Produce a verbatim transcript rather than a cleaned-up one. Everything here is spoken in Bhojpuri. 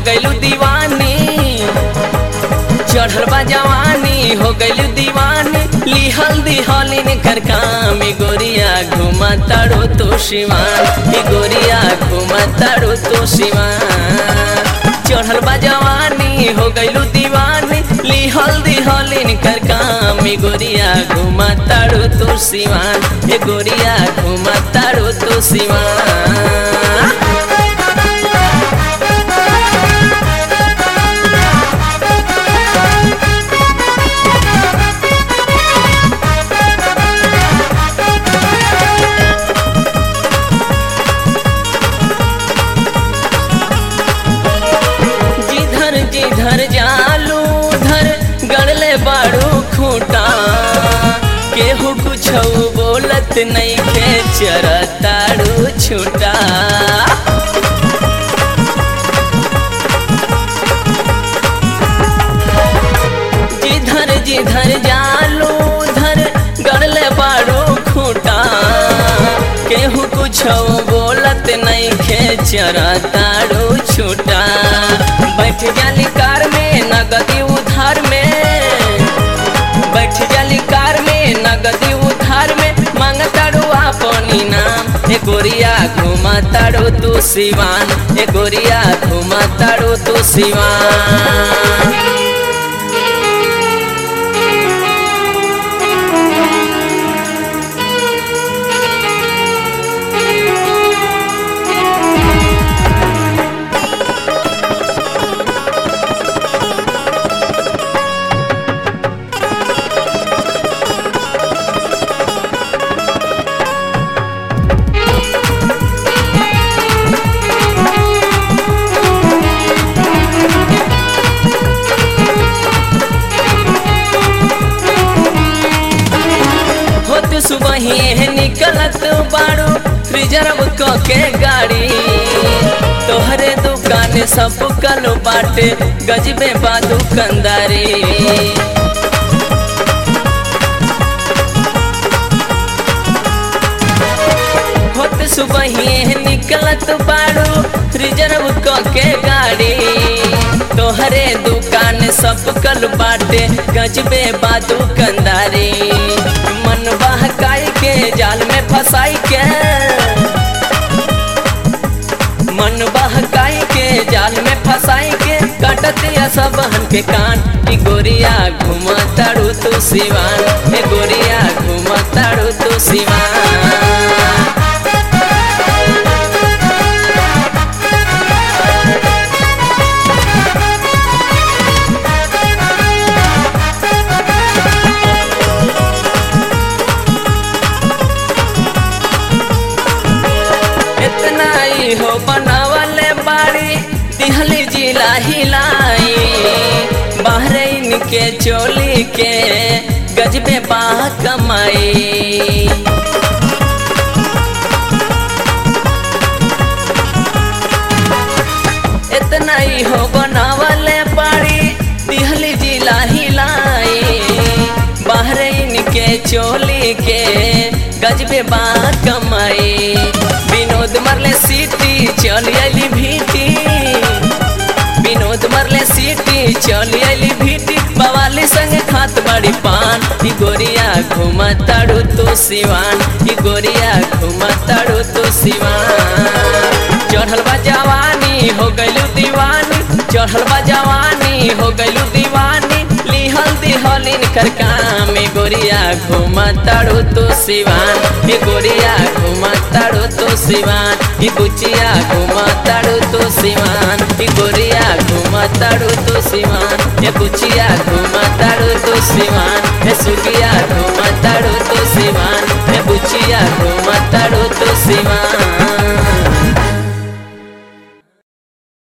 गइलू दीवानी, चढ़ल बा जवानी हो गइलू दीवानी। लिहल दिहलिन कर काम गोरिया घुमा तारो तो शिवान, गोरिया घुमा तारो तो शिवान। चढ़ल बा जवानी हो गइलू दीवानी, लिहल दिहलिन कर काम गोरिया घुमा तारो तो शिवान, गोरिया घुमा तारो तो शिवान। जिधर जालू धर गड़ले बाड़ू खूटा, केहू कुछ बोलत नहीं के चरताड़ू छूटा। जिधर जिधर जालू धर गड़ले बाड़ू खूटा, केहू कुछ बोलत नहीं के चरताड़ू छूटा। बैठ जाली कार में नगदी उधार में, बैठ जाली कार में नगदी उधार में, मांग ताड़ू अपनी नाम ए गोरिया घुमा ताड़ू तू शिवान, ए गोरिया घुमा ताड़ू तू शिवान। सुबह ही निकलत बाड़ू रिजर्व क के गाड़ी, तोहरे दुकान सब कल बाटे गजबे बा दुकानदारी। होत सुबह ही निकलत बाड़ू रिजर्व क के गाड़ी, तोहरे दुकान सब कल बाटे गजबे बा दुकानदारी। मन बहकाई के जाल में फंसाई के, मन बहकाई के जाल में फंसाई के, काटतिया सब हन के कान की गोरिया घुमा ताड़ू तू शिवान, ए गोरिया घुमा ताड़ू तू शिवान। हो बनावले बाड़ी दिहली जिला हिलाई, बहरीन के चोली के गजबे बा कमाई। इतना ही हो बनावले बाड़ी दिहली जिला हिलाई, बहरीन के चोली के गजबे बा कमाई। विनोद मरले सीटी चली अली भीटी, विनोद मरले सीटी चली अली भीटी, बवाली संग खात बड़ी पान। ई गोरिया घुमा ताड़ू तो शिवान, ई गोरिया घुमा ताड़ू तो शिवान। चढ़ल बा जवानी हो गइलू दीवानी, चढ़ल बा जवानी हो गइलू दीवानी। लिहल दिहलिन कर काम गोरिया घुमा ताड़ू तो शिवान, ए गोरिया घुमा ताड़ू तो शिवान। ई बुचिया घुमा ताड़ू तो शिवान, ई गोरिया घुमा ताड़ू तो शिवान। ए बुचिया घुमा ताड़ू तो शिवान, ए सुगिया घुमा ताड़ू तो शिवान। ए बुचिया घुमा ताड़ू तो शिवान।